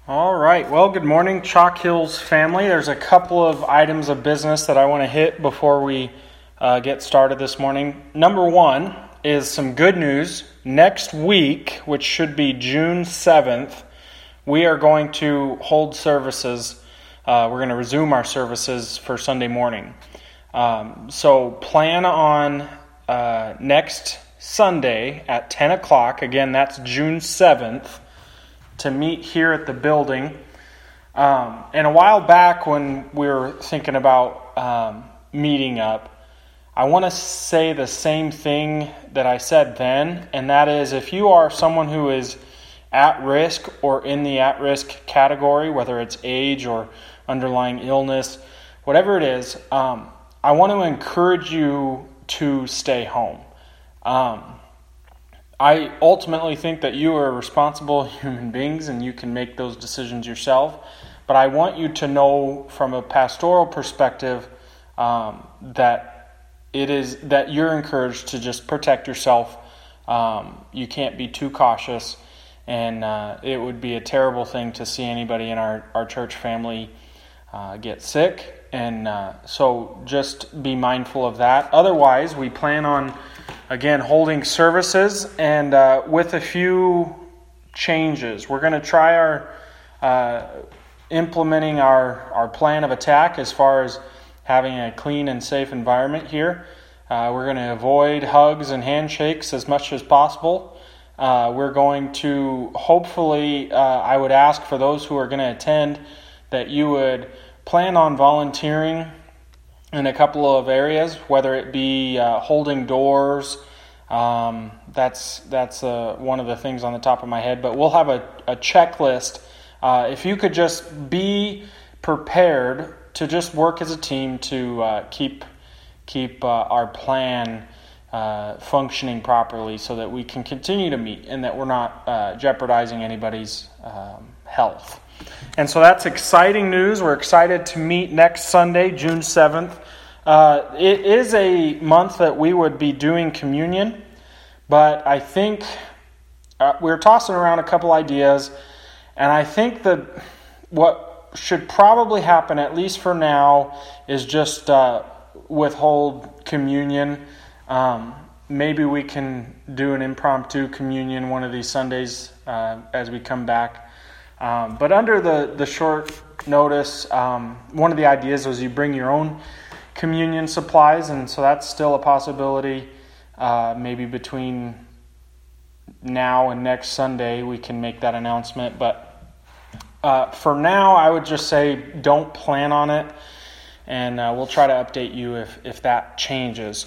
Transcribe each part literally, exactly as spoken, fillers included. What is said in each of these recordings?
All right. Well, good morning, Chalk Hills family. There's a couple of items of business that I want to hit before we uh, get started this morning. Number one is some good news. Next week, which should be June seventh, we are going to hold services. Uh, we're going to resume our services for Sunday morning. Um, so plan on uh, next Sunday at ten o'clock. Again, that's June seventh. To meet here at the building. Um, and a while back when we were thinking about um, meeting up, I want to say the same thing that I said then, and that is if you are someone who is at risk or in the at-risk category, whether it's age or underlying illness, whatever it is, um, I want to encourage you to stay home. Um, I ultimately think that you are responsible human beings and you can make those decisions yourself. But I want you to know from a pastoral perspective um, that it is that you're encouraged to just protect yourself. Um, you can't be too cautious, and uh, it would be a terrible thing to see anybody in our, our church family uh, get sick. And uh, so just be mindful of that. Otherwise, we plan on Again, holding services and uh, with a few changes. We're going to try our uh, implementing our, our plan of attack as far as having a clean and safe environment here. Uh, we're going to avoid hugs and handshakes as much as possible. Uh, we're going to hopefully, uh, I would ask for those who are going to attend that you would plan on volunteering in a couple of areas, whether it be uh, holding doors. Um, that's that's uh, one of the things on the top of my head. But we'll have a, a checklist. Uh, if you could just be prepared to just work as a team to uh, keep keep uh, our plan uh, functioning properly, so that we can continue to meet and that we're not uh, jeopardizing anybody's um, health. And so that's exciting news. We're excited to meet next Sunday, June seventh. Uh, it is a month that we would be doing communion, but I think uh, we're tossing around a couple ideas, and I think that what should probably happen, at least for now, is just uh, withhold communion. Um, maybe we can do an impromptu communion one of these Sundays uh, as we come back. Um, but under the, the short notice, um, one of the ideas was you bring your own communion supplies, and so that's still a possibility. Uh, maybe between now and next Sunday we can make that announcement. But uh, for now, I would just say don't plan on it, and uh, we'll try to update you if, if that changes.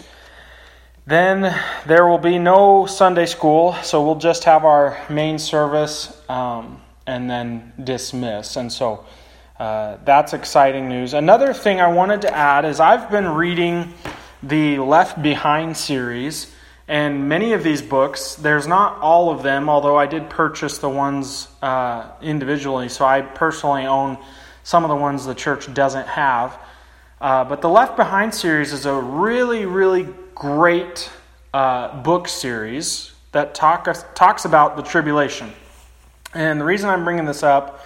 Then there will be no Sunday school, so we'll just have our main service um, and then dismiss. And so Uh, that's exciting news. Another thing I wanted to add is I've been reading the Left Behind series, and many of these books, there's not all of them, although I did purchase the ones uh, individually, so I personally own some of the ones the church doesn't have. Uh, but the Left Behind series is a really, really great uh, book series that talk, talks about the tribulation. And the reason I'm bringing this up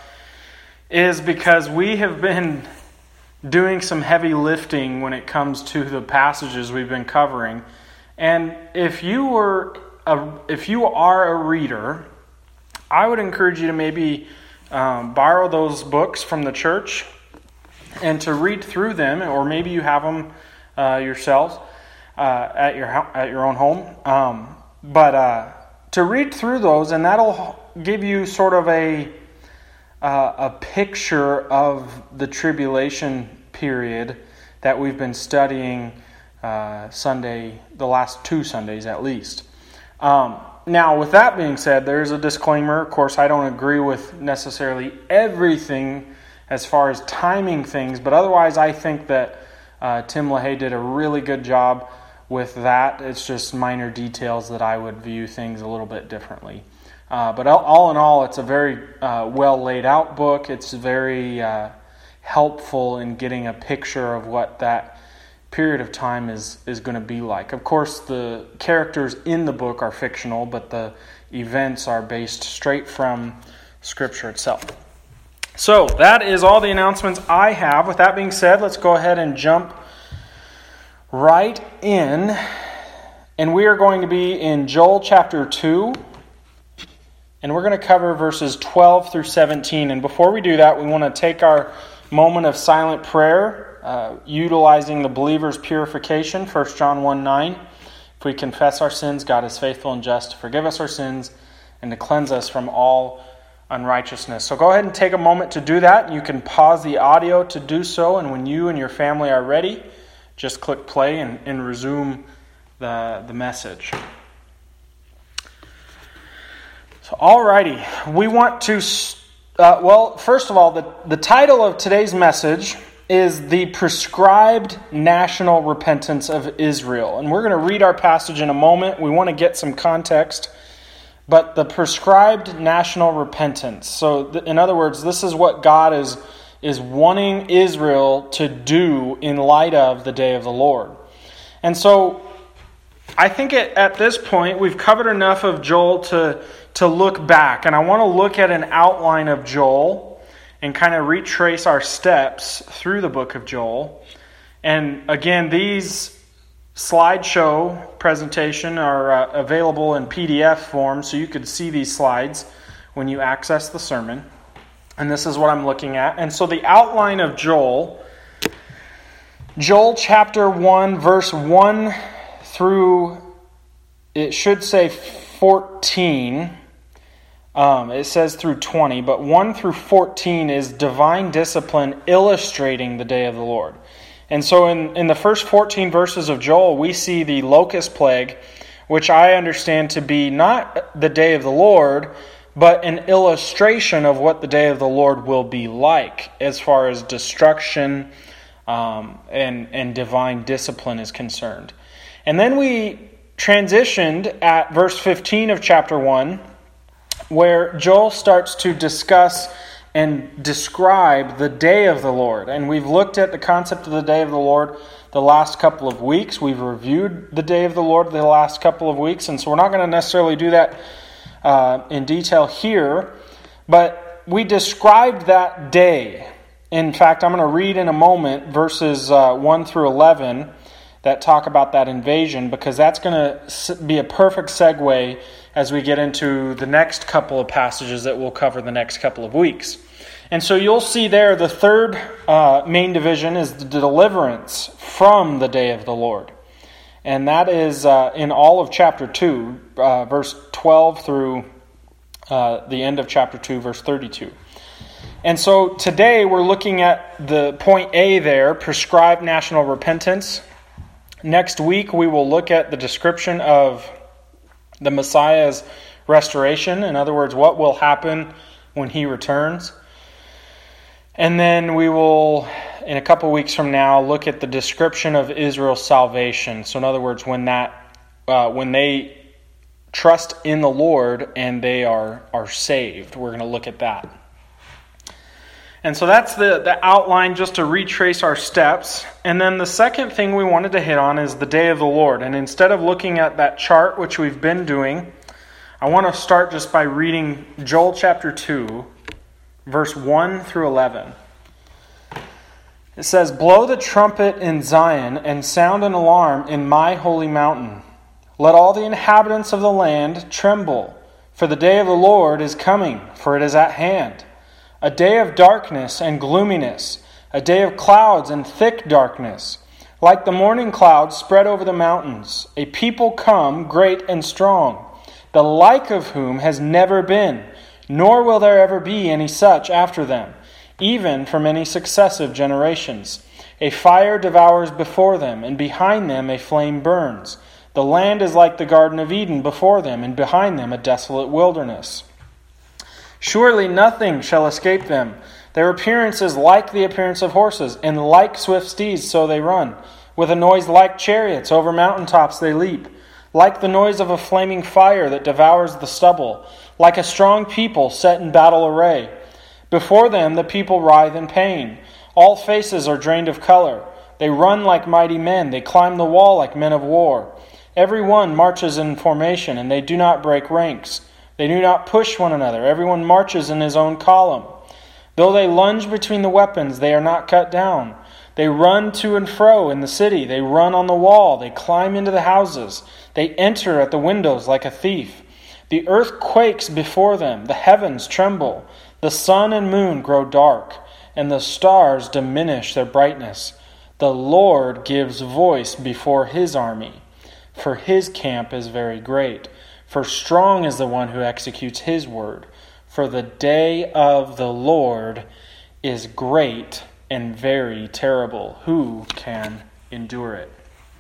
is because we have been doing some heavy lifting when it comes to the passages we've been covering. And if you were a, if you are a reader, I would encourage you to maybe um, borrow those books from the church and to read through them, or maybe you have them uh, yourselves uh, at your at your own home. Um, but uh, to read through those, and that'll give you sort of a Uh, a picture of the tribulation period that we've been studying uh, Sunday, the last two Sundays at least. Um, now, with that being said, there's a disclaimer. Of course, I don't agree with necessarily everything as far as timing things, but otherwise I think that uh, Tim LaHaye did a really good job with that. It's just minor details that I would view things a little bit differently. Uh, but all, all in all, it's a very uh, well laid out book. It's very uh, helpful in getting a picture of what that period of time is, is going to be like. Of course, the characters in the book are fictional, but the events are based straight from Scripture itself. So that is all the announcements I have. With that being said, let's go ahead and jump right in. And we are going to be in Joel chapter two. And we're going to cover verses twelve through seventeen. And before we do that, we want to take our moment of silent prayer, uh, utilizing the believer's purification, First John one nine. If we confess our sins, God is faithful and just to forgive us our sins and to cleanse us from all unrighteousness. So go ahead and take a moment to do that. You can pause the audio to do so, and when you and your family are ready, just click play and, and resume the, the message. So, alrighty, we want to, uh, well, first of all, the, the title of today's message is The Prescribed National Repentance of Israel. And we're going to read our passage in a moment. We want to get some context. But the prescribed national repentance. So, th- in other words, this is what God is, is wanting Israel to do in light of the day of the Lord. And so, I think it, at this point, we've covered enough of Joel to, to look back. And I want to look at an outline of Joel and kind of retrace our steps through the book of Joel. And again, these slideshow presentation are uh, available in P D F form, so you could see these slides when you access the sermon. And this is what I'm looking at. And so the outline of Joel, Joel chapter one, verse one through, it should say fourteen. Um, it says through twenty, but one through fourteen is divine discipline illustrating the day of the Lord. And so in, in the first fourteen verses of Joel, we see the locust plague, which I understand to be not the day of the Lord, but an illustration of what the day of the Lord will be like as far as destruction um, and, and divine discipline is concerned. And then we transitioned at verse fifteen of chapter one, where Joel starts to discuss and describe the day of the Lord. And we've looked at the concept of the day of the Lord the last couple of weeks. We've reviewed the day of the Lord the last couple of weeks. And so we're not going to necessarily do that uh, in detail here. But we described that day. In fact, I'm going to read in a moment verses uh, one through eleven that talk about that invasion, because that's going to be a perfect segue as we get into the next couple of passages that we'll cover the next couple of weeks. And so you'll see there the third uh, main division is the deliverance from the day of the Lord. And that is uh, in all of chapter two, uh, verse twelve through uh, the end of chapter two, verse thirty-two. And so today we're looking at the point A there, prescribed national repentance. Next week we will look at the description of the Messiah's restoration. In other words, what will happen when he returns. And then we will, in a couple weeks from now, look at the description of Israel's salvation. So in other words, when that, uh, when they trust in the Lord and they are, are saved, we're going to look at that. And so that's the, the outline, just to retrace our steps. And then the second thing we wanted to hit on is the day of the Lord. And instead of looking at that chart, which we've been doing, I want to start just by reading Joel chapter two, verse one through eleven. It says, "Blow the trumpet in Zion and sound an alarm in my holy mountain. Let all the inhabitants of the land tremble, for the day of the Lord is coming, for it is at hand. A day of darkness and gloominess, a day of clouds and thick darkness, like the morning clouds spread over the mountains. A people come, great and strong, the like of whom has never been, nor will there ever be any such after them, even from any successive generations. A fire devours before them, and behind them a flame burns. The land is like the Garden of Eden before them, and behind them a desolate wilderness. Surely nothing shall escape them. Their appearance is like the appearance of horses, and like swift steeds so they run. With a noise like chariots, over mountaintops they leap. Like the noise of a flaming fire that devours the stubble. Like a strong people set in battle array. Before them the people writhe in pain. All faces are drained of color. They run like mighty men. They climb the wall like men of war. Every one marches in formation, and they do not break ranks. They do not push one another. Everyone marches in his own column. Though they lunge between the weapons, they are not cut down. They run to and fro in the city. They run on the wall. They climb into the houses. They enter at the windows like a thief. The earth quakes before them. The heavens tremble. The sun and moon grow dark, and the stars diminish their brightness. The Lord gives voice before his army, for his camp is very great. For strong is the one who executes his word. For the day of the Lord is great and very terrible. Who can endure it?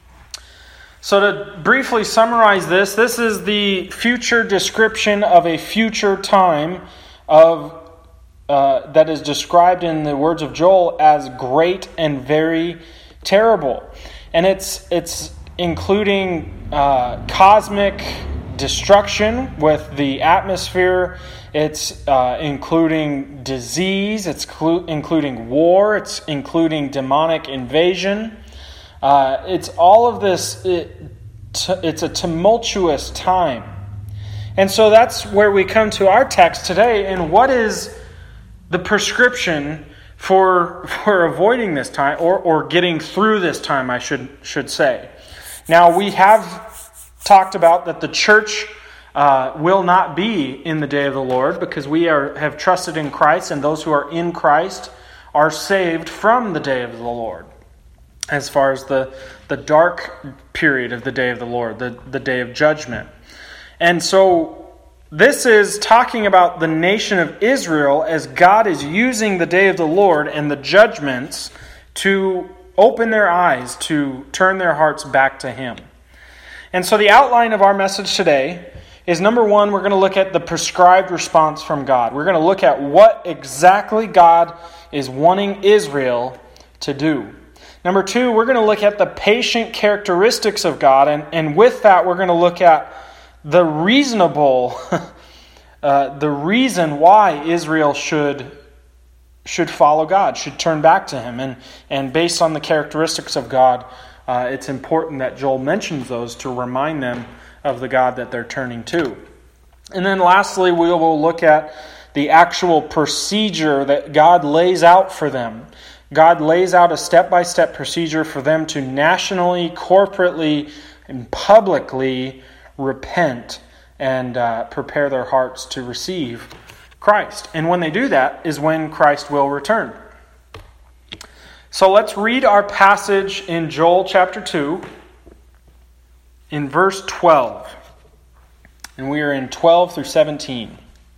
So to briefly summarize this, this is the future description of a future time of uh, that is described in the words of Joel as great and very terrible. And it's it's including uh, cosmic destruction with the atmosphere. It's uh, including disease. It's clu- including war. It's including demonic invasion. Uh, it's all of this. It, t- it's a tumultuous time. And so that's where we come to our text today. And what is the prescription for for avoiding this time, or, or getting through this time, I should should say. Now, we have talked about that the church uh, will not be in the day of the Lord, because we are have trusted in Christ, and those who are in Christ are saved from the day of the Lord. As far as the, the dark period of the day of the Lord, the, the day of judgment. And so this is talking about the nation of Israel as God is using the day of the Lord and the judgments to open their eyes, to turn their hearts back to Him. And so the outline of our message today is, number one, we're going to look at the prescribed response from God. We're going to look at what exactly God is wanting Israel to do. Number two, we're going to look at the patient characteristics of God, and, and with that, we're going to look at the reasonable, uh, the reason why Israel should should follow God, should turn back to Him. And, and based on the characteristics of God, uh, it's important that Joel mentions those to remind them of the God that they're turning to. And then lastly, we will look at the actual procedure that God lays out for them. God lays out a step-by-step procedure for them to nationally, corporately, and publicly repent and uh, prepare their hearts to receive Christ. And when they do that is when Christ will return. So let's read our passage in Joel chapter two in verse twelve. And we are in twelve through seventeen.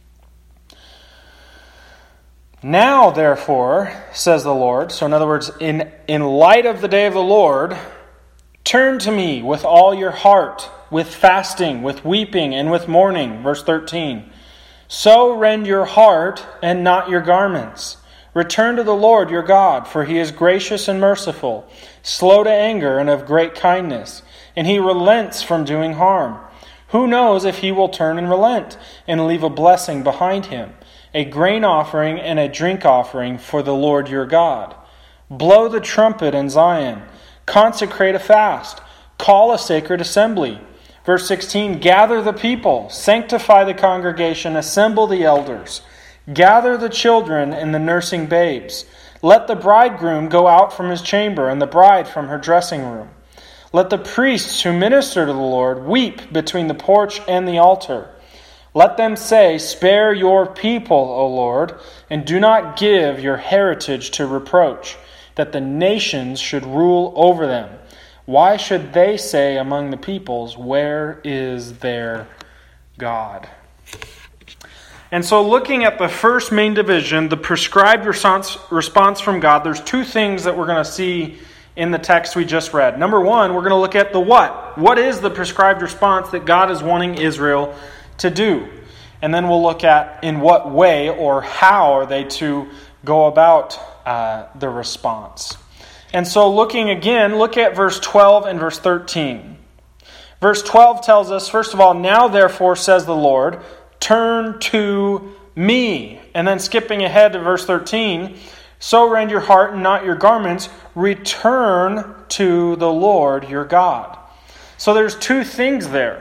Now, therefore, says the Lord, so in other words, in, in light of the day of the Lord, turn to me with all your heart, with fasting, with weeping, and with mourning. Verse thirteen. So rend your heart and not your garments. Return to the Lord your God, for He is gracious and merciful, slow to anger and of great kindness, and He relents from doing harm. Who knows if He will turn and relent and leave a blessing behind Him, a grain offering and a drink offering for the Lord your God. Blow the trumpet in Zion. Consecrate a fast. Call a sacred assembly. Verse sixteen, gather the people, sanctify the congregation, assemble the elders. Gather the children and the nursing babes. Let the bridegroom go out from his chamber and the bride from her dressing room. Let the priests who minister to the Lord weep between the porch and the altar. Let them say, spare your people, O Lord, and do not give your heritage to reproach, that the nations should rule over them. Why should they say among the peoples, where is their God? And so looking at the first main division, the prescribed response, response from God, there's two things that we're going to see in the text we just read. Number one, we're going to look at the what. What is the prescribed response that God is wanting Israel to do? And then we'll look at in what way or how are they to go about uh, the response. And so looking again, look at verse twelve and verse thirteen. Verse twelve tells us, first of all, now therefore, says the Lord, turn to me. And then skipping ahead to verse thirteen, so rend your heart and not your garments, return to the Lord your God. So there's two things there.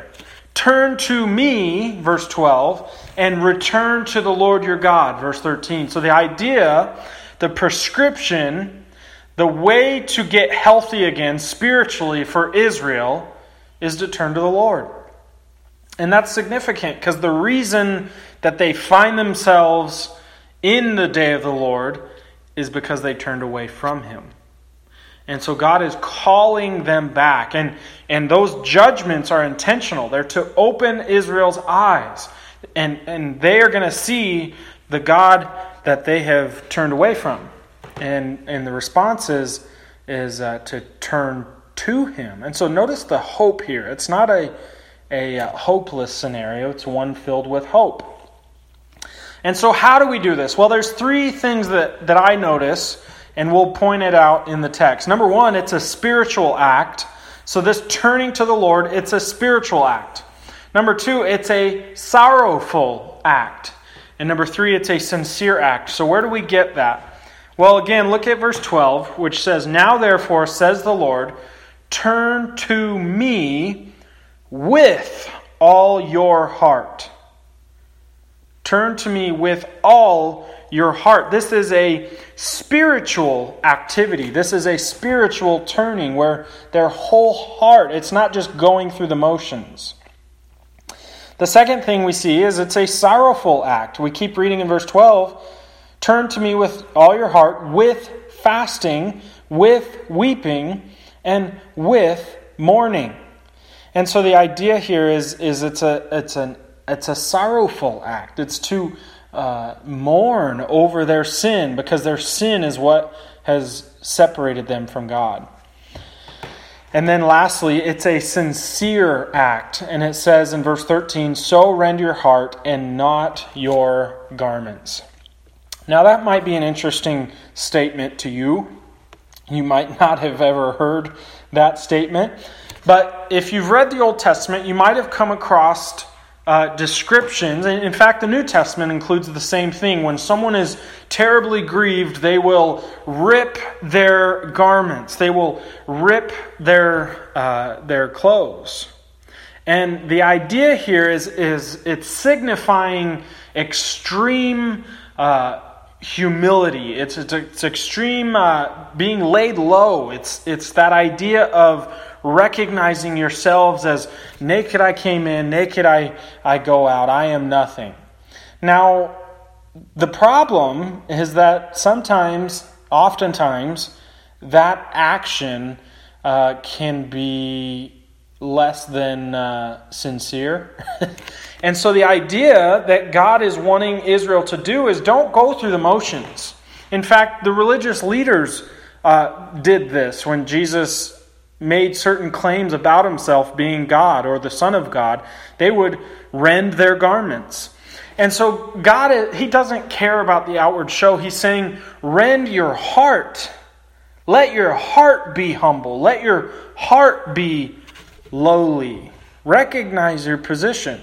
Turn to me, verse twelve, and return to the Lord your God, verse thirteen. So the idea, the prescription, the way to get healthy again spiritually for Israel is to turn to the Lord. And that's significant because the reason that they find themselves in the day of the Lord is because they turned away from Him. And so God is calling them back. And, and those judgments are intentional. They're to open Israel's eyes. And, and they are going to see the God that they have turned away from. And, and the response is, is uh, to turn to Him. And so notice the hope here. It's not a, a uh, hopeless scenario. It's one filled with hope. And so how do we do this? Well, there's three things that, that I notice, and we'll point it out in the text. Number one, it's a spiritual act. So this turning to the Lord, it's a spiritual act. Number two, it's a sorrowful act. And number three, it's a sincere act. So where do we get that? Well, again, look at verse twelve, which says, "Now therefore, says the Lord, turn to me with all your heart." Turn to me with all your heart. This is a spiritual activity. This is a spiritual turning where their whole heart, it's not just going through the motions. The second thing we see is it's a sorrowful act. We keep reading in verse twelve. Turn to me with all your heart, with fasting, with weeping, and with mourning. And so the idea here is, is it's a it's an it's a sorrowful act. It's to uh, mourn over their sin, because their sin is what has separated them from God. And then lastly, it's a sincere act. And it says in verse thirteen, "So rend your heart and not your garments." Now that might be an interesting statement to you. You might not have ever heard that statement. But if you've read the Old Testament, you might have come across uh, descriptions. And in fact, the New Testament includes the same thing. When someone is terribly grieved, they will rip their garments. They will rip their uh, their clothes. And the idea here is, is it's signifying extreme uh, humility. It's, it's, it's extreme uh, being laid low. It's, it's that idea of recognizing yourselves as naked I came in, naked I, I go out, I am nothing. Now, the problem is that sometimes, oftentimes, that action uh, can be less than uh, sincere. And so the idea that God is wanting Israel to do is don't go through the motions. In fact, the religious leaders uh, did this when Jesus made certain claims about himself being God or the Son of God. They would rend their garments. And so God, He doesn't care about the outward show. He's saying, rend your heart. Let your heart be humble. Let your heart be lowly. Recognize your position.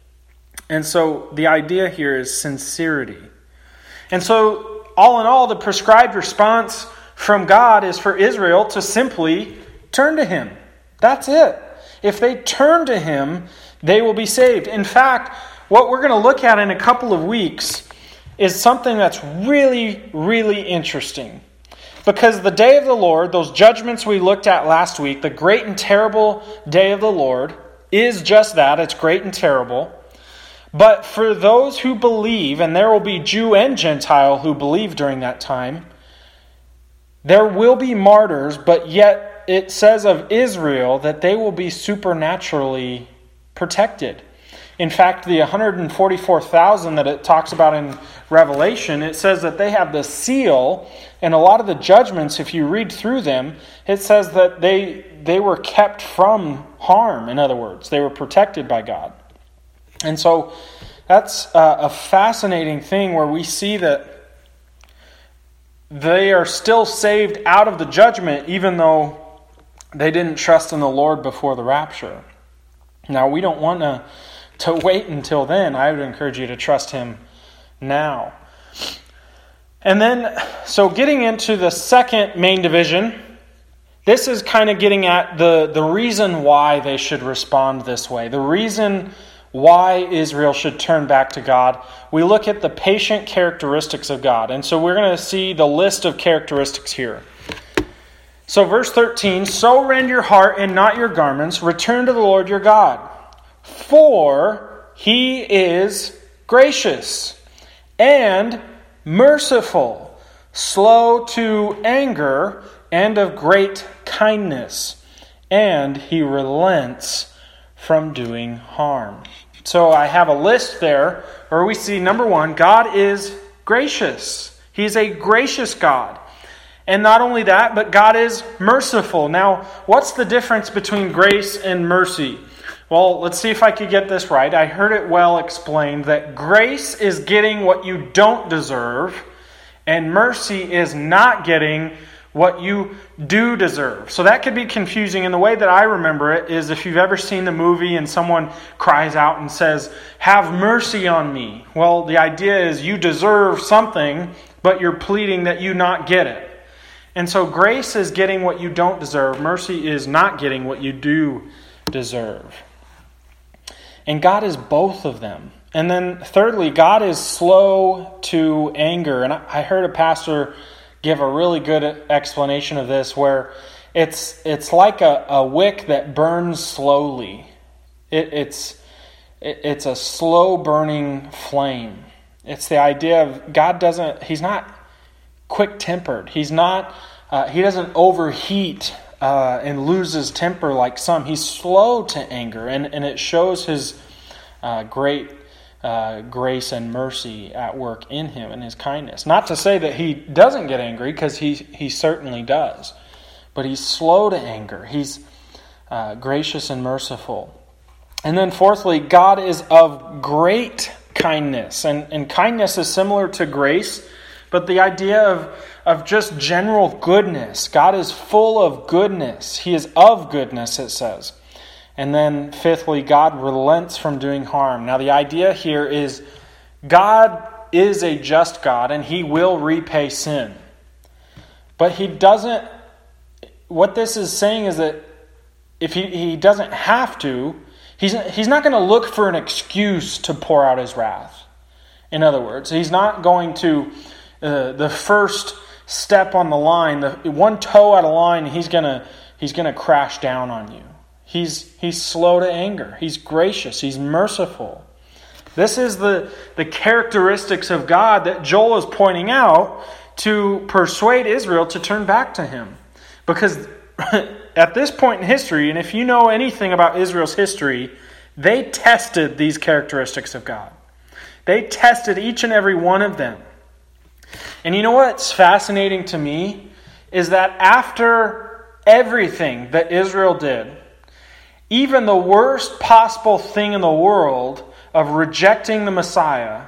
And so the idea here is sincerity. And so all in all, the prescribed response from God is for Israel to simply turn to Him. That's it. If they turn to Him, they will be saved. In fact, what we're going to look at in a couple of weeks is something that's really, really interesting. Because the day of the Lord, those judgments we looked at last week, the great and terrible day of the Lord, is just that. It's great and terrible. But for those who believe, and there will be Jew and Gentile who believe during that time, there will be martyrs, but yet it says of Israel that they will be supernaturally protected. In fact, the one hundred forty-four thousand that it talks about in Revelation, it says that they have the seal, and a lot of the judgments, if you read through them, it says that they they were kept from harm, in other words. They were protected by God. And so that's a fascinating thing where we see that they are still saved out of the judgment even though they didn't trust in the Lord before the rapture. Now, we don't want to, to wait until then. I would encourage you to trust Him now. And then, so getting into the second main division, This is kind of getting at the, the reason why they should respond this way. The reason why Israel should turn back to God. We look at the patient characteristics of God. And so we're going to see the list of characteristics here. So verse thirteen, so rend your heart and not your garments. Return to the Lord your God. For he is gracious and merciful, slow to anger, and of great kindness, and he relents from doing harm. So I have a list there where we see, number one, God is gracious. He's a gracious God. And not only that, but God is merciful. Now, what's the difference between grace and mercy? Well, let's see if I could get this right. I heard it well explained that grace is getting what you don't deserve, and mercy is not getting what you do deserve. So that could be confusing. And the way that I remember it is if you've ever seen the movie and someone cries out and says, "Have mercy on me." Well, the idea is you deserve something, but you're pleading that you not get it. And so grace is getting what you don't deserve. Mercy is not getting what you do deserve. And God is both of them. And then thirdly, God is slow to anger. And I heard a pastor give a really good explanation of this where it's it's like a, a wick that burns slowly. It, it's it, it's a slow burning flame. It's the idea of God doesn't, he's not quick-tempered. He's not, uh, he doesn't overheat uh, and lose his temper like some. He's slow to anger, and, and it shows his uh, great uh, grace and mercy at work in him and his kindness. Not to say that he doesn't get angry, because he, he certainly does. But he's slow to anger. He's uh, gracious and merciful. And then fourthly, God is of great kindness. And, and kindness is similar to grace, but the idea of, of just general goodness. God is full of goodness. He is of goodness, it says. And then fifthly, God relents from doing harm. Now the idea here is God is a just God, and he will repay sin. But he doesn't, what this is saying is that if he, he doesn't have to, he's, he's not going to look for an excuse to pour out his wrath. In other words, he's not going to, uh, the first step on the line, the one toe out of line, he's going to he's going to crash down on you. He's he's slow to anger. He's gracious. He's merciful. This is the, the characteristics of God that Joel is pointing out to persuade Israel to turn back to him. Because at this point in history, and if you know anything about Israel's history, they tested these characteristics of God. They tested each and every one of them. And you know what's fascinating to me is that after everything that Israel did, even the worst possible thing in the world of rejecting the Messiah,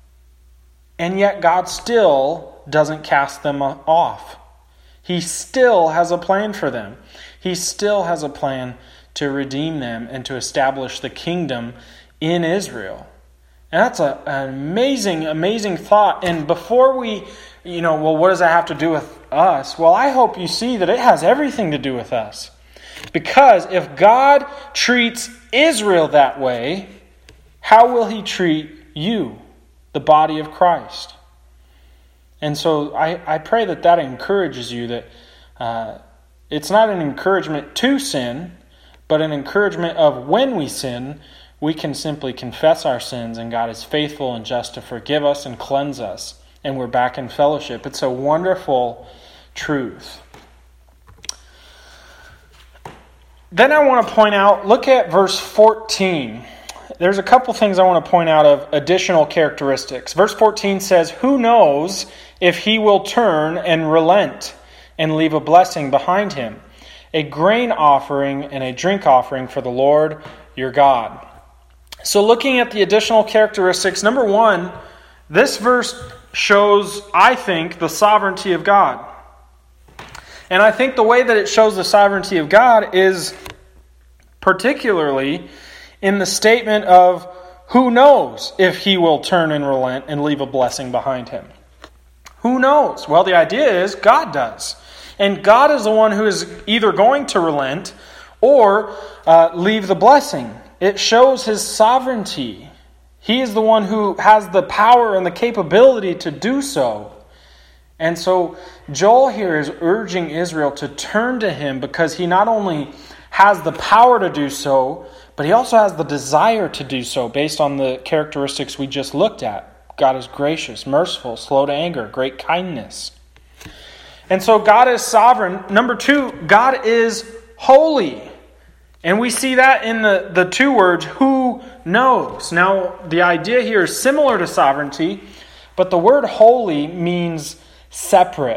and yet God still doesn't cast them off. He still has a plan for them. He still has a plan to redeem them and to establish the kingdom in Israel. And that's a, an amazing, amazing thought. And before we, you know, well, what does that have to do with us? Well, I hope you see that it has everything to do with us. Because if God treats Israel that way, how will he treat you, the body of Christ? And so I, I pray that that encourages you, that uh, it's not an encouragement to sin, but an encouragement of when we sin, we can simply confess our sins, and God is faithful and just to forgive us and cleanse us, and we're back in fellowship. It's a wonderful truth. Then I want to point out, look at verse fourteen. There's a couple things I want to point out of additional characteristics. Verse fourteen says, "Who knows if he will turn and relent and leave a blessing behind him, a grain offering and a drink offering for the Lord your God." So looking at the additional characteristics, number one, this verse shows, I think, the sovereignty of God. And I think the way that it shows the sovereignty of God is particularly in the statement of, who knows if he will turn and relent and leave a blessing behind him? Who knows? Well, the idea is God does. And God is the one who is either going to relent or uh, leave the blessing. It shows his sovereignty. He is the one who has the power and the capability to do so. And so Joel here is urging Israel to turn to him because he not only has the power to do so, but he also has the desire to do so based on the characteristics we just looked at. God is gracious, merciful, slow to anger, great kindness. And so God is sovereign. Number two, God is holy. And we see that in the, the two words, who knows. Now, the idea here is similar to sovereignty, but the word holy means separate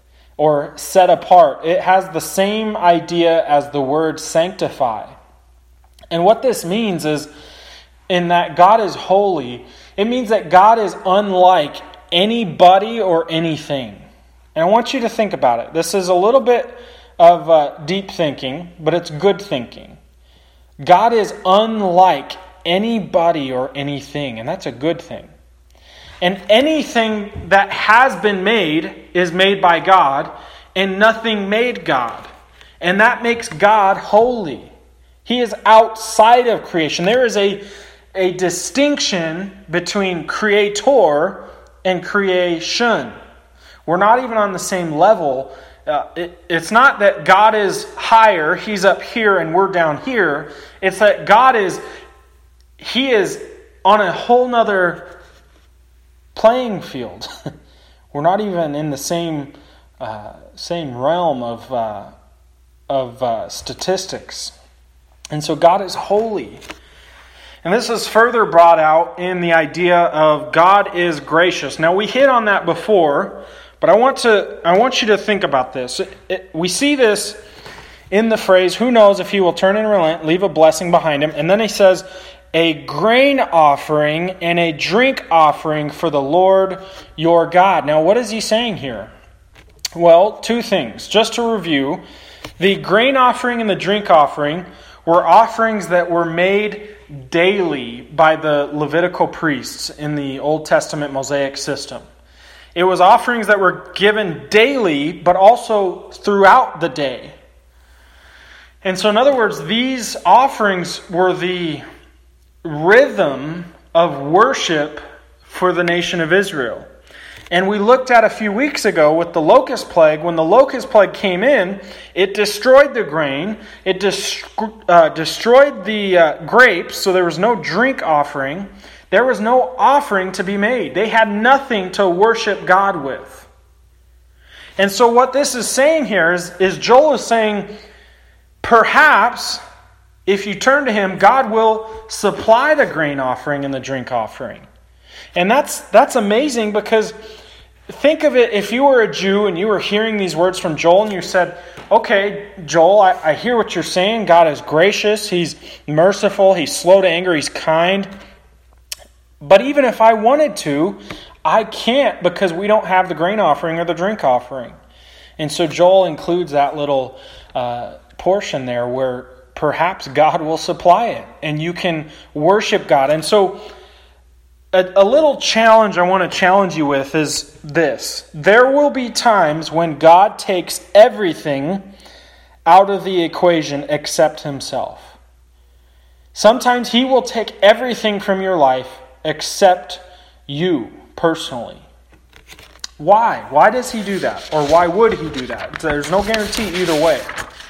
or set apart. It has the same idea as the word sanctify. And what this means is, in that God is holy, it means that God is unlike anybody or anything. And I want you to think about it. This is a little bit of uh, deep thinking, but it's good thinking. God is unlike anybody or anything, and that's a good thing. And anything that has been made is made by God, and nothing made God. And that makes God holy. He is outside of creation. There is a, a distinction between creator and creation. We're not even on the same level. Uh, it, it's not that God is higher, he's up here and we're down here. It's that God is, he is on a whole nother playing field. We're not even in the same uh, same realm of uh, of uh, statistics. And so God is holy. And this is further brought out in the idea of God is gracious. Now we hit on that before, but I want to I want you to think about this. It, it, we see this in the phrase, who knows if he will turn and relent, leave a blessing behind him. And then he says, a grain offering and a drink offering for the Lord your God. Now, what is he saying here? Well, two things. Just to review, the grain offering and the drink offering were offerings that were made daily by the Levitical priests in the Old Testament Mosaic system. It was offerings that were given daily, but also throughout the day. And so, in other words, these offerings were the rhythm of worship for the nation of Israel. And we looked at a few weeks ago with the locust plague. When the locust plague came in, it destroyed the grain. It dis- uh, destroyed the uh, grapes, so there was no drink offering. There was no offering to be made. They had nothing to worship God with. And so what this is saying here is, is Joel is saying, perhaps if you turn to him, God will supply the grain offering and the drink offering. And that's that's amazing, because think of it, if you were a Jew and you were hearing these words from Joel and you said, okay, Joel, I, I hear what you're saying. God is gracious. He's merciful. He's slow to anger. He's kind. But even if I wanted to, I can't, because we don't have the grain offering or the drink offering. And so Joel includes that little uh, portion there where perhaps God will supply it and you can worship God. And so a, a little challenge I want to challenge you with is this. There will be times when God takes everything out of the equation except himself. Sometimes he will take everything from your life except you personally. Why? Why does he do that? Or why would he do that? There's no guarantee either way.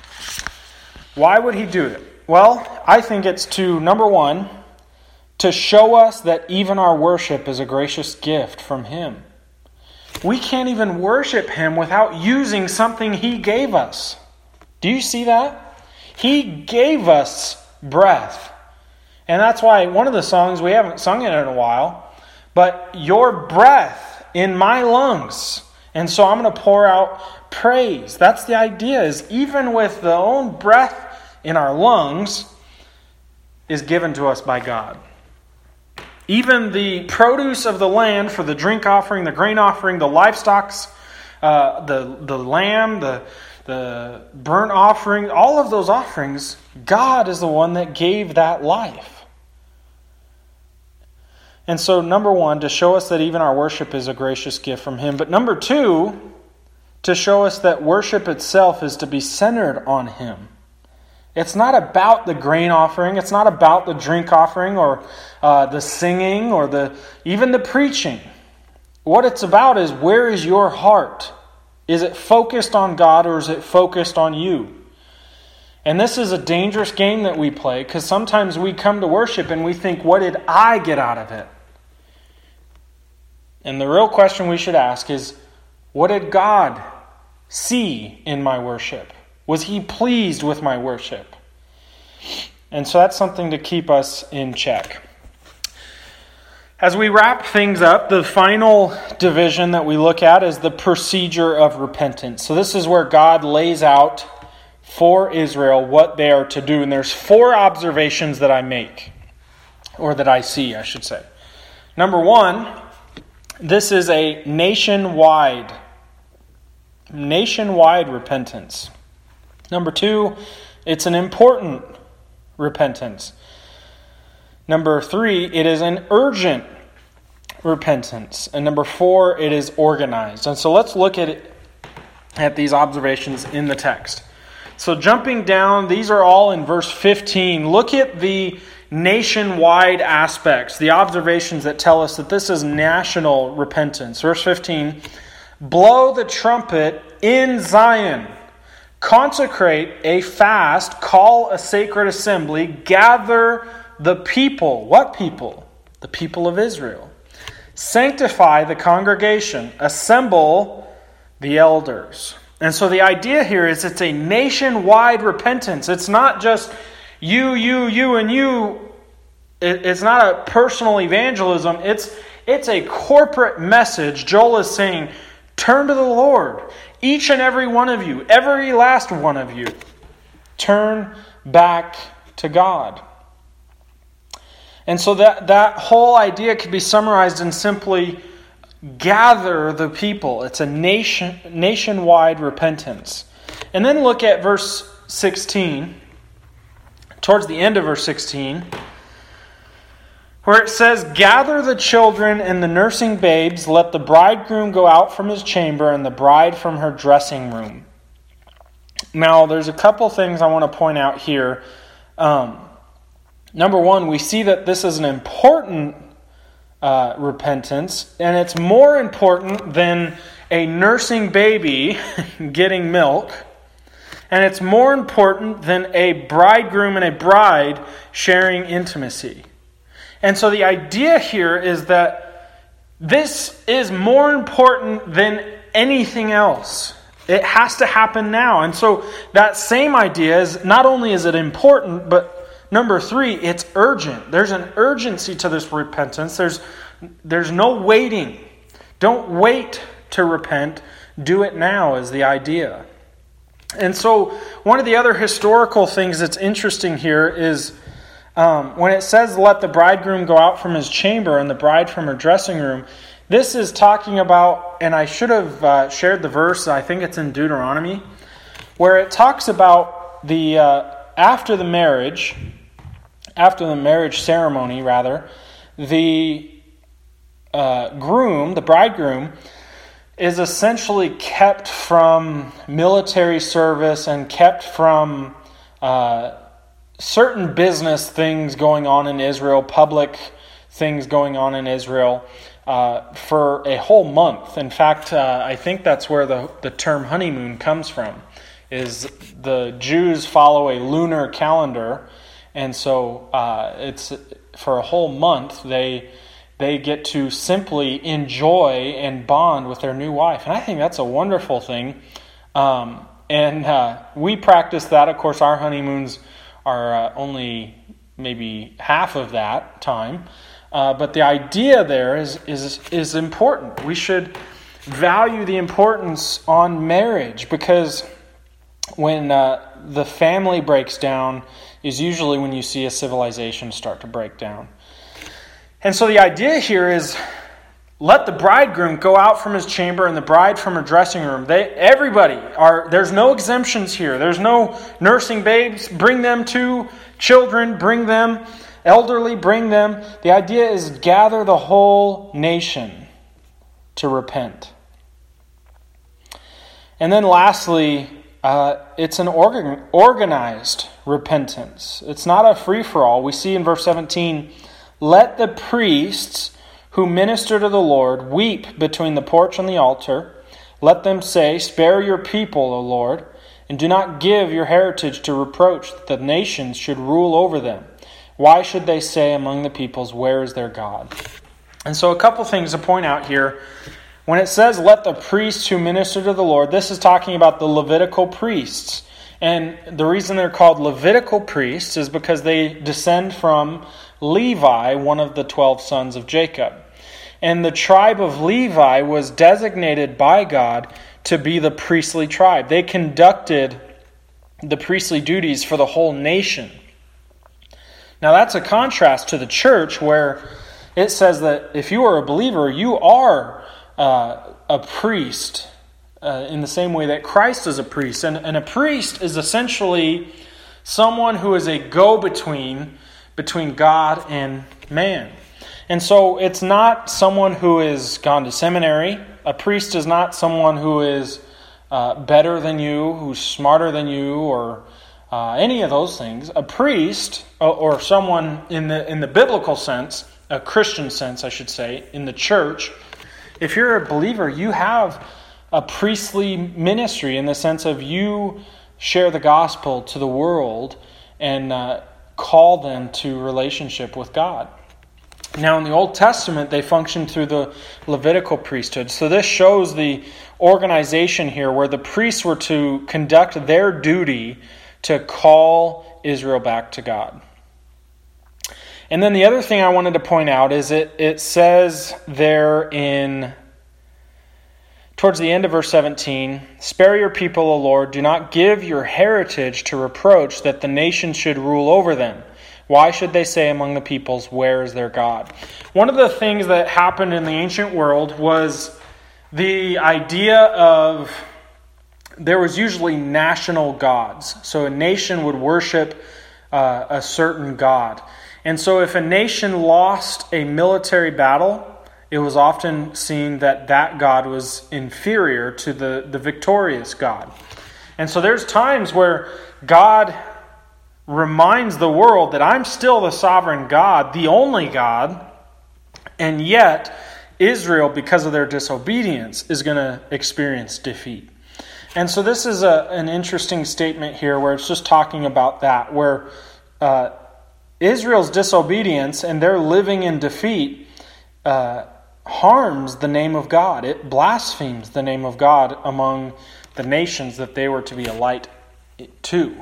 Why would he do it? Well, I think it's to, number one, to show us that even our worship is a gracious gift from him. We can't even worship him without using something he gave us. Do you see that? He gave us breath. And that's why one of the songs, we haven't sung it in a while, but your breath in my lungs. And so I'm going to pour out praise. That's the idea, is even with the own breath in our lungs is given to us by God. Even the produce of the land for the drink offering, the grain offering, the livestock, uh, the, the lamb, the, the burnt offering, all of those offerings, God is the one that gave that life. And so, number one, to show us that even our worship is a gracious gift from him. But number two, to show us that worship itself is to be centered on Him. It's not about the grain offering. It's not about the drink offering or uh, the singing or the even the preaching. What it's about is, where is your heart? Is it focused on God or is it focused on you? And this is a dangerous game that we play, because sometimes we come to worship and we think, what did I get out of it? And the real question we should ask is, what did God see in my worship? Was He pleased with my worship? And so that's something to keep us in check. As we wrap things up, the final division that we look at is the procedure of repentance. So this is where God lays out for Israel what they are to do. And there's four observations that I make, or that I see, I should say. Number one, this is a nationwide, nationwide repentance. Number two, it's an important repentance. Number three, it is an urgent repentance. And number four, it is organized. And so let's look at it, at these observations in the text. So jumping down, these are all in verse fifteen. Look at the nationwide aspects, the observations that tell us that this is national repentance. Verse fifteen, blow the trumpet in Zion. Consecrate a fast, call a sacred assembly, gather the people. What people? The people of Israel. Sanctify the congregation, assemble the elders. And so the idea here is it's a nationwide repentance. It's not just you, you, you, and you. It's not a personal evangelism. It's, it's a corporate message. Joel is saying, turn to the Lord. Each and every one of you, every last one of you, turn back to God. And so that, that whole idea could be summarized in simply gather the people. It's a nation nationwide repentance. And then look at verse sixteen, towards the end of verse sixteen, where it says, gather the children and the nursing babes, let the bridegroom go out from his chamber and the bride from her dressing room. Now, there's a couple things I want to point out here. Um, number one, we see that this is an important uh, repentance, and it's more important than a nursing baby getting milk, and it's more important than a bridegroom and a bride sharing intimacy. And so the idea here is that this is more important than anything else. It has to happen now. And so that same idea is, not only is it important, but number three, it's urgent. There's an urgency to this repentance. There's, there's no waiting. Don't wait to repent. Do it now is the idea. And so one of the other historical things that's interesting here is Um, when it says, let the bridegroom go out from his chamber and the bride from her dressing room, this is talking about, and I should have uh, shared the verse, I think it's in Deuteronomy, where it talks about the, uh, after the marriage, after the marriage ceremony, rather, the uh, groom, the bridegroom, is essentially kept from military service and kept from uh, certain business things going on in Israel, public things going on in Israel, uh, for a whole month. In fact, uh, I think that's where the, the term honeymoon comes from, is the Jews follow a lunar calendar, and so uh, it's for a whole month they they get to simply enjoy and bond with their new wife. And I think that's a wonderful thing. Um, and uh, we practice that. Of course, our honeymoons are uh, only maybe half of that time. Uh, but the idea there is, is, is important. We should value the importance on marriage, because when uh, the family breaks down is usually when you see a civilization start to break down. And so the idea here is, let the bridegroom go out from his chamber and the bride from her dressing room. They, everybody, are. There's no exemptions here. There's no nursing babes. Bring them to children. Bring them. Elderly, bring them. The idea is gather the whole nation to repent. And then lastly, uh, it's an organ, organized repentance. It's not a free-for-all. We see in verse seventeen, let the priests who minister to the Lord weep between the porch and the altar. Let them say, spare your people, O Lord, and do not give your heritage to reproach, that the nations should rule over them. Why should they say among the peoples, where is their God? And so a couple things to point out here. When it says, let the priests who minister to the Lord, this is talking about the Levitical priests. And the reason they're called Levitical priests is because they descend from Levi, one of the twelve sons of Jacob. And the tribe of Levi was designated by God to be the priestly tribe. They conducted the priestly duties for the whole nation. Now that's a contrast to the church, where it says that if you are a believer, you are uh, a priest uh, in the same way that Christ is a priest. And, and a priest is essentially someone who is a go-between between God and man. And so it's not someone who has gone to seminary. A priest is not someone who is uh, better than you, who's smarter than you, or uh, any of those things. A priest, or, or someone in the in the biblical sense, a Christian sense, I should say, in the church, if you're a believer, you have a priestly ministry in the sense of you share the gospel to the world and uh, call them to relationship with God. Now, in the Old Testament, they functioned through the Levitical priesthood. So this shows the organization here where the priests were to conduct their duty to call Israel back to God. And then the other thing I wanted to point out is it, it says there in, towards the end of verse seventeen, spare your people, O Lord, do not give your heritage to reproach, that the nations should rule over them. Why should they say among the peoples, where is their God? One of the things that happened in the ancient world was the idea of, there was usually national gods. So a nation would worship uh, a certain god. And so if a nation lost a military battle, it was often seen that that god was inferior to the, the victorious god. And so there's times where God reminds the world that I'm still the sovereign God, the only God, and yet Israel, because of their disobedience, is going to experience defeat. And so this is a, an interesting statement here where it's just talking about that, where uh, Israel's disobedience and their living in defeat uh, harms the name of God. It blasphemes the name of God among the nations that they were to be a light to.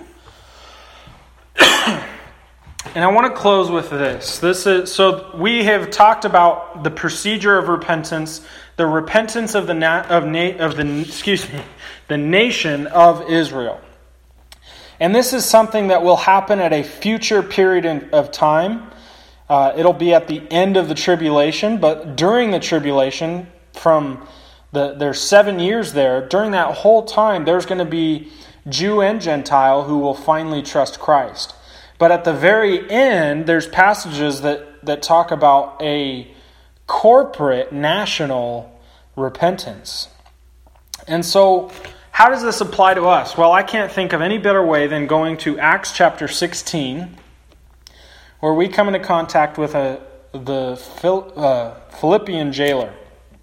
And I want to close with this. This is so we have talked about the procedure of repentance, the repentance of the na- of na- of the excuse me, the nation of Israel. And this is something that will happen at a future period in, of time. Uh, it'll be at the end of the tribulation, but during the tribulation, from the there's seven years there. During that whole time, there's going to be Jew and Gentile who will finally trust Christ. But at the very end, there's passages that, that talk about a corporate national repentance. And so, how does this apply to us? Well, I can't think of any better way than going to Acts chapter sixteen, where we come into contact with a the Phil, uh, Philippian jailer.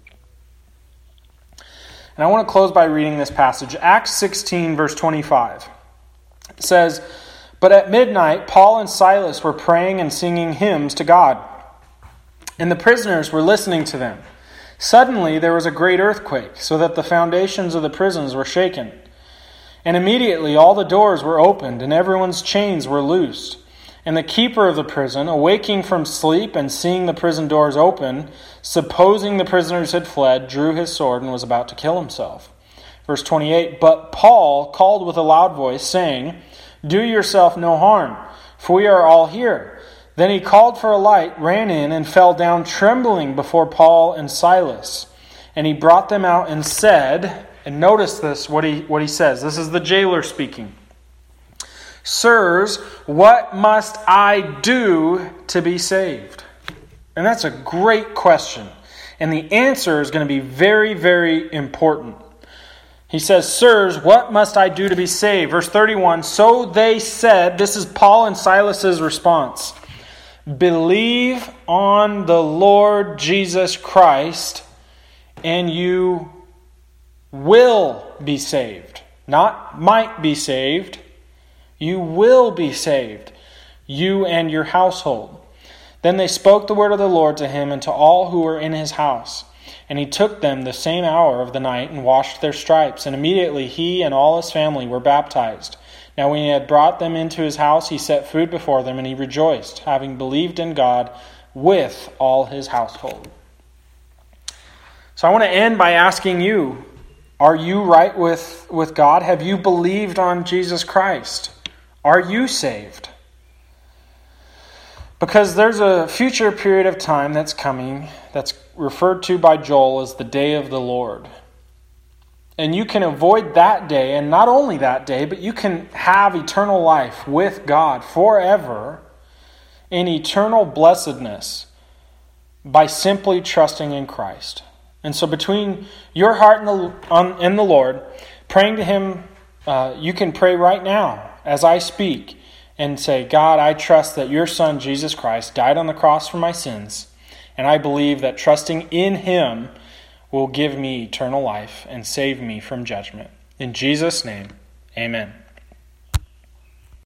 And I want to close by reading this passage. Acts sixteen, verse twenty-five. It says, "But at midnight, Paul and Silas were praying and singing hymns to God, and the prisoners were listening to them. Suddenly there was a great earthquake, so that the foundations of the prisons were shaken. And immediately all the doors were opened, and everyone's chains were loosed. And the keeper of the prison, awaking from sleep and seeing the prison doors open, supposing the prisoners had fled, drew his sword and was about to kill himself." Verse twenty-eight, "But Paul called with a loud voice, saying, 'Do yourself no harm, for we are all here.' Then he called for a light, ran in, and fell down trembling before Paul and Silas. And he brought them out and said," and notice this, what he what he says. This is the jailer speaking. "Sirs, what must I do to be saved?" And that's a great question. And the answer is going to be very, very important. He says, "Sirs, what must I do to be saved?" Verse thirty-one, "So they said," this is Paul and Silas's response, "Believe on the Lord Jesus Christ, and you will be saved." Not might be saved. You will be saved, you and your household. Then they spoke the word of the Lord to him and to all who were in his house. And he took them the same hour of the night and washed their stripes. And immediately he and all his family were baptized. Now when he had brought them into his house, he set food before them, and he rejoiced, having believed in God with all his household. So I want to end by asking you, are you right with, with God? Have you believed on Jesus Christ? Are you saved? Because there's a future period of time that's coming that's referred to by Joel as the day of the Lord. And you can avoid that day, and not only that day, but you can have eternal life with God forever in eternal blessedness by simply trusting in Christ. And so between your heart and the, on, and the Lord, praying to Him, uh, you can pray right now as I speak and say, "God, I trust that your Son, Jesus Christ, died on the cross for my sins, and I believe that trusting in Him will give me eternal life and save me from judgment. In Jesus' name, amen."